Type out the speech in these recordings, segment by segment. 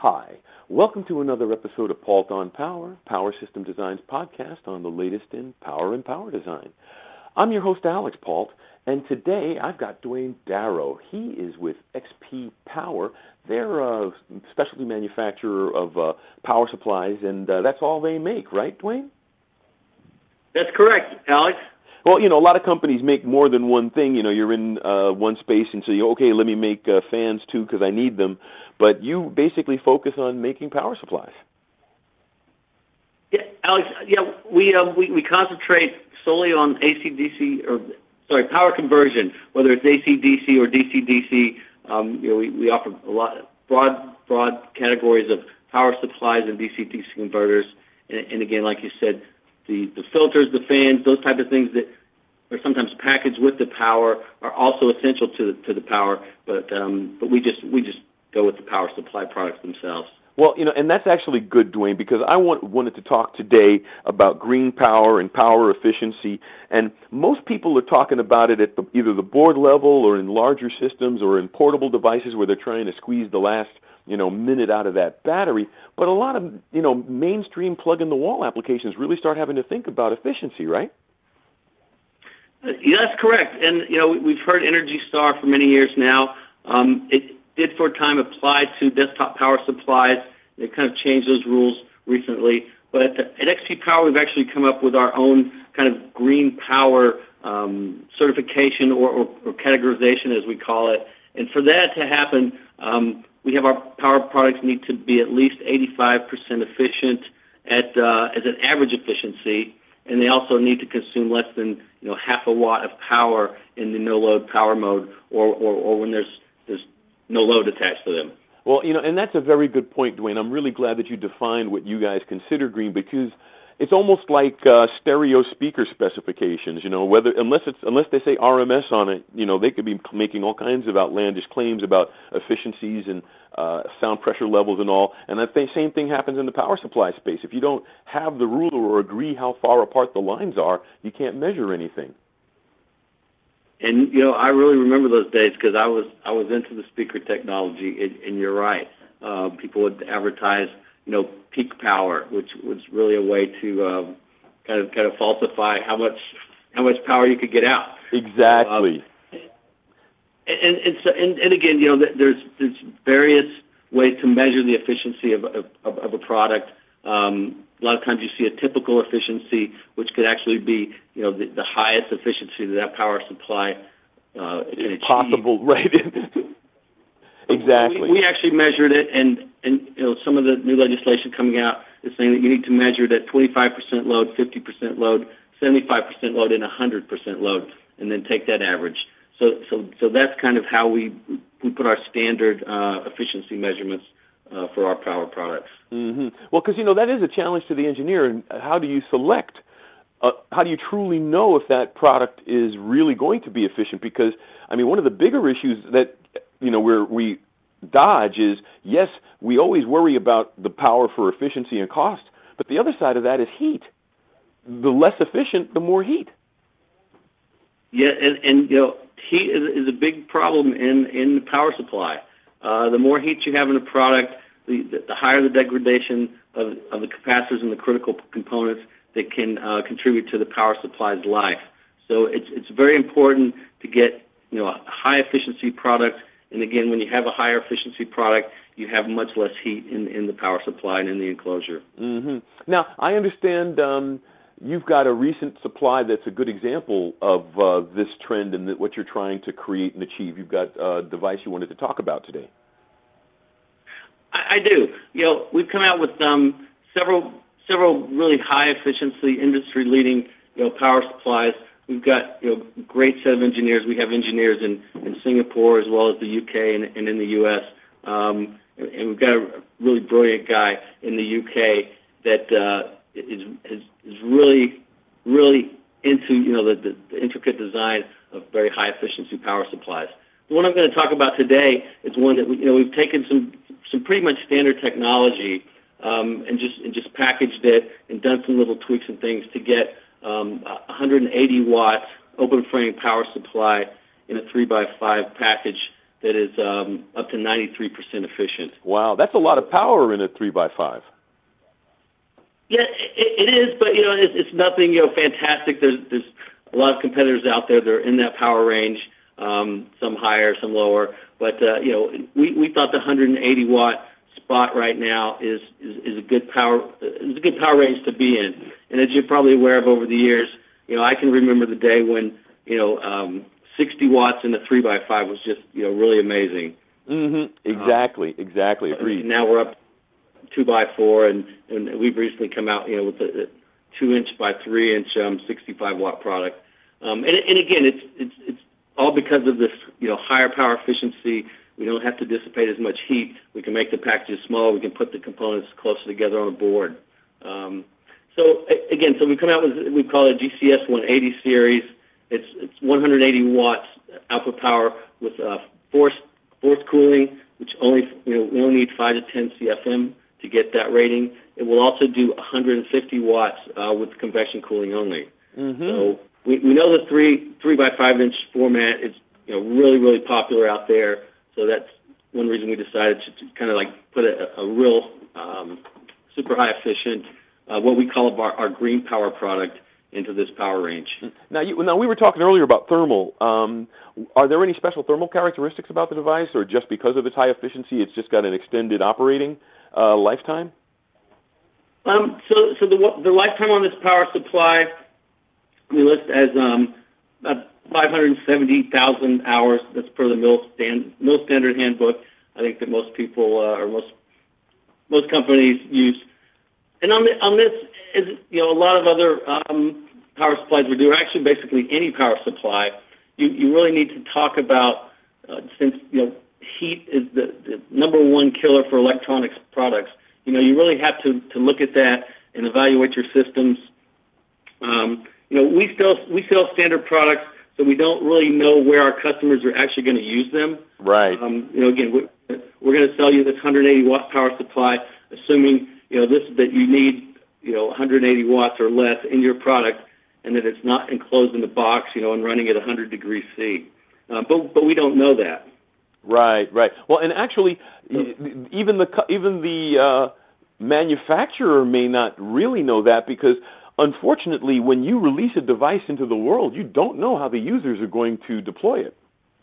Hi, welcome to another episode of Pault on Power, Power System Design's podcast on the latest in power and power design. I'm your host, Alex Pault, and today I've got Dwayne Darrow. He is with XP Power. They're a specialty manufacturer of power supplies, and that's all they make, right, Dwayne? That's correct, Alex. Well, a lot of companies make more than one thing. You're in one space and say, okay, let me make fans too because I need them. But you basically focus on making power supplies. Yeah, Alex. Yeah, we concentrate solely on power conversion, whether it's AC/DC or DC/DC. We offer a lot broad categories of power supplies and DC/DC converters. And again, like you said, the filters, the fans, those type of things that are sometimes packaged with the power are also essential to the power. But we just go with the power supply products themselves. Well, and that's actually good, Dwayne, because I wanted to talk today about green power and power efficiency. And most people are talking about it at either the board level or in larger systems or in portable devices where they're trying to squeeze the last minute out of that battery. But a lot of, mainstream plug-in-the-wall applications really start having to think about efficiency, right? Yeah, that's correct. And, we've heard Energy Star for many years now. It did for a time apply to desktop power supplies. They kind of changed those rules recently. But at XP Power, we've actually come up with our own kind of green power certification or categorization, as we call it. And for that to happen, we have our power products need to be at least 85% efficient as an average efficiency, and they also need to consume less than half a watt of power in the no-load power mode, or when there's no load attached to them. Well, and that's a very good point, Dwayne. I'm really glad that you defined what you guys consider green, because it's almost like stereo speaker specifications. Unless they say RMS on it, they could be making all kinds of outlandish claims about efficiencies and sound pressure levels and all. And I think same thing happens in the power supply space. If you don't have the ruler or agree how far apart the lines are, you can't measure anything. And I really remember those days because I was into the speaker technology, and you're right. People would advertise, peak power, which was really a way to kind of falsify how much power you could get out. Exactly. And again, there's various ways to measure the efficiency of a product. A lot of times you see a typical efficiency, which could actually be, the highest efficiency that power supply can achieve. Possible, right? Exactly. We actually measured it, and some of the new legislation coming out is saying that you need to measure it at 25% load, 50% load, 75% load, and 100% load, and then take that average. So that's kind of how we put our standard efficiency measurements for our power products. Mm-hmm. Well, because, that is a challenge to the engineer. And how do you select? How do you truly know if that product is really going to be efficient? Because, one of the bigger issues that, we dodge is, yes, we always worry about the power for efficiency and cost, but the other side of that is heat. The less efficient, the more heat. Yeah, and heat is a big problem in the power supply. The more heat you have in a product, the higher the degradation of the capacitors and the critical components that can contribute to the power supply's life. So it's very important to get a high efficiency product. And again, when you have a higher efficiency product, you have much less heat in the power supply and in the enclosure. Mm-hmm. Now, I understand you've got a recent supply that's a good example of this trend and what you're trying to create and achieve. You've got a device you wanted to talk about today. I do. We've come out with several really high efficiency, industry leading power supplies. We've got great set of engineers. We have engineers in Singapore as well as the UK and in the US. And we've got a really brilliant guy in the UK that is really into the intricate design of very high efficiency power supplies. The one I'm going to talk about today is one that we've taken some pretty much standard technology and just packaged it and done some little tweaks and things to get 180 watt open frame power supply in a 3x5 package that is up to 93% efficient. Wow, that's a lot of power in a 3x5. Yeah, it is, but it's nothing fantastic. There's a lot of competitors out there that are in that power range, some higher, some lower. But we thought the 180 watt spot right now is a good power range to be in. And as you're probably aware of over the years, I can remember the day when 60 watts in a 3x5 was just really amazing. Exactly. Agreed. And now we're up 2x4, and we've recently come out with a 2-inch by 3-inch 65 watt product. And again, it's all because of this higher power efficiency. We don't have to dissipate as much heat. We can make the packages smaller. We can put the components closer together on a board. So we come out with, we call it GCS 180 series. It's 180 watts output power with forced cooling, which we only need 5 to 10 CFM to get that rating. It will also do 150 watts with convection cooling only. So we know the 3x5-inch format is really, really popular out there. So that's one reason we decided to kind of like put a real super high efficient, what we call our green power product into this power range. Now we were talking earlier about thermal. Are there any special thermal characteristics about the device, or just because of its high efficiency, it's just got an extended operating lifetime? So the lifetime on this power supply we list as about 570,000 hours. That's per the Mill Standard Handbook. I think that most people or most companies use. And on this, is a lot of other power supplies we do, or actually basically any power supply, you really need to talk about since heat is the number one killer for electronics products. You really have to look at that and evaluate your systems. We sell standard products, so we don't really know where our customers are actually going to use them. Right. Again, we're going to sell you this 180 watt power supply, assuming that you need 180 watts or less in your product, and that it's not enclosed in the box, and running at 100 degrees C. But we don't know that. Right. Well, and actually, even the manufacturer may not really know that, because unfortunately, when you release a device into the world, you don't know how the users are going to deploy it.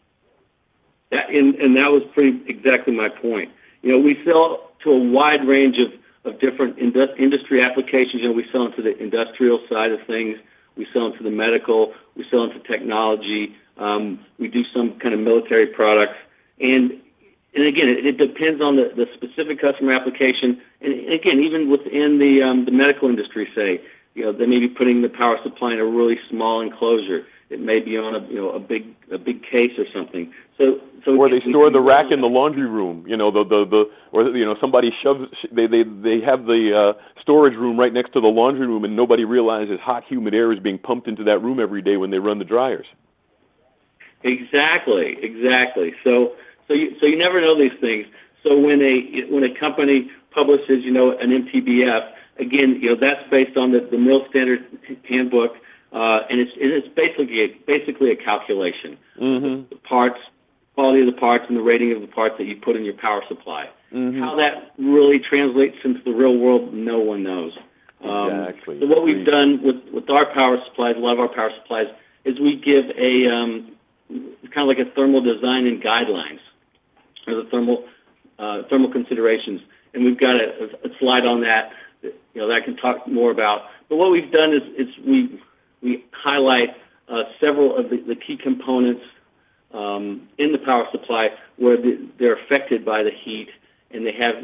And that was exactly my point. We sell to a wide range of different industry applications. We sell into the industrial side of things. We sell into the medical. We sell into technology. We do some kind of military products. And again, it depends on the specific customer application. And again, even within the medical industry, say, they may be putting the power supply in a really small enclosure. It may be on a big case or something. So or they store the rack in the laundry room. Somebody shoves. They have the storage room right next to the laundry room, and nobody realizes hot, humid air is being pumped into that room every day when they run the dryers. Exactly. So you never know these things. So when a company publishes an MTBF, again, that's based on the Mill Standard Handbook, and it's basically a calculation. The parts, quality of the parts, and the rating of the parts that you put in your power supply. How that really translates into the real world, no one knows. Exactly. So what we've done with our power supplies, a lot of our power supplies, is we give kind of like a thermal design and guidelines, or the thermal considerations, and we've got a slide on that that I can talk more about. But what we've done is we highlight several of the key components in the power supply where they're affected by the heat, and they have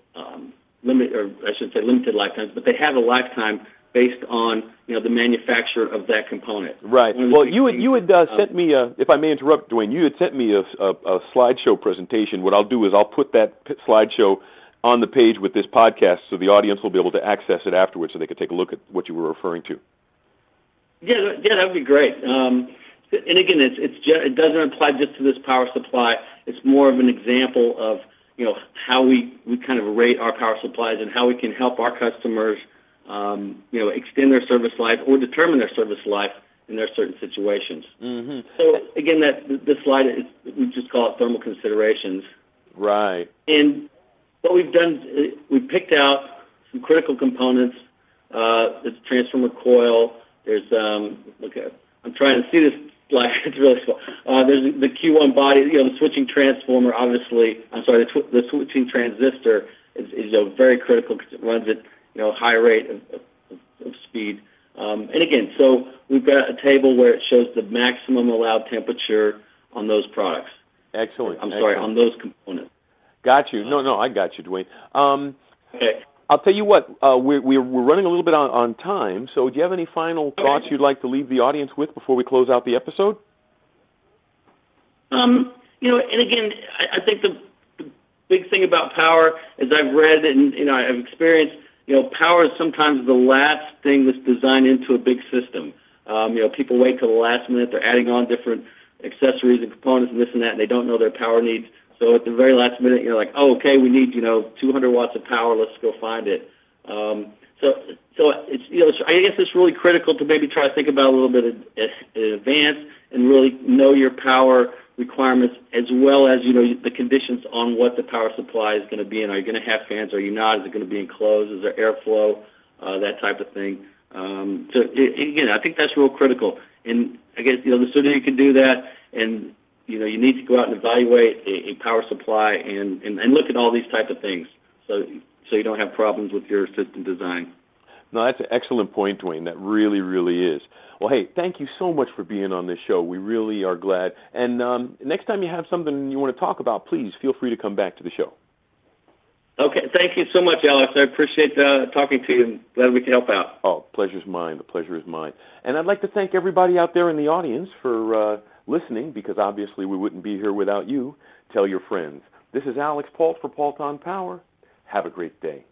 limited lifetimes, but they have a lifetime based on the manufacturer of that component. Right. Well, you had sent me if I may interrupt, Dwayne, you had sent me a slideshow presentation. What I'll do is I'll put that slideshow on the page with this podcast, so the audience will be able to access it afterwards, so they can take a look at what you were referring to. Yeah, that would be great. And again, it doesn't apply just to this power supply. It's more of an example of how we kind of rate our power supplies and how we can help our customers extend their service life or determine their service life in their certain situations. Mm-hmm. So again, this slide is, we just call it thermal considerations. Right. And what we've done, we've picked out some critical components. There's a transformer coil. There's I'm trying to see this slide. It's really small. There's the Q1 body. The switching transformer. Obviously, I'm sorry. The switching transistor is very critical because it runs at high rate of speed. And again, so we've got a table where it shows the maximum allowed temperature on those products. Excellent. Sorry, on those components. Got you. No, I got you, Dwayne. Okay. I'll tell you what, we're running a little bit on time, so do you have any final thoughts you'd like to leave the audience with before we close out the episode? And again, I think the big thing about power, as I've read and I've experienced, power is sometimes the last thing that's designed into a big system. People wait till the last minute; they're adding on different accessories and components and this and that, and they don't know their power needs. So at the very last minute, you're like, oh, okay, we need 200 watts of power. Let's go find it. So it's I guess it's really critical to maybe try to think about a little bit in advance and really know your power requirements as well as the conditions on what the power supply is going to be in. Are you going to have fans? Are you not? Is it going to be enclosed? Is there airflow? That type of thing. So again, I think that's real critical. And I guess the sooner you can do that, and you need to go out and evaluate a power supply and look at all these type of things, so you don't have problems with your system design. No, that's an excellent point, Dwayne. That really, really is. Well, hey, thank you so much for being on this show. We really are glad. And next time you have something you want to talk about, please feel free to come back to the show. Okay, thank you so much, Alex. I appreciate talking to you, and glad we can help out. Oh, pleasure's mine. The pleasure is mine. And I'd like to thank everybody out there in the audience for listening, because obviously we wouldn't be here without you. Tell your friends. This is Alex Pault for Paulton Power. Have a great day.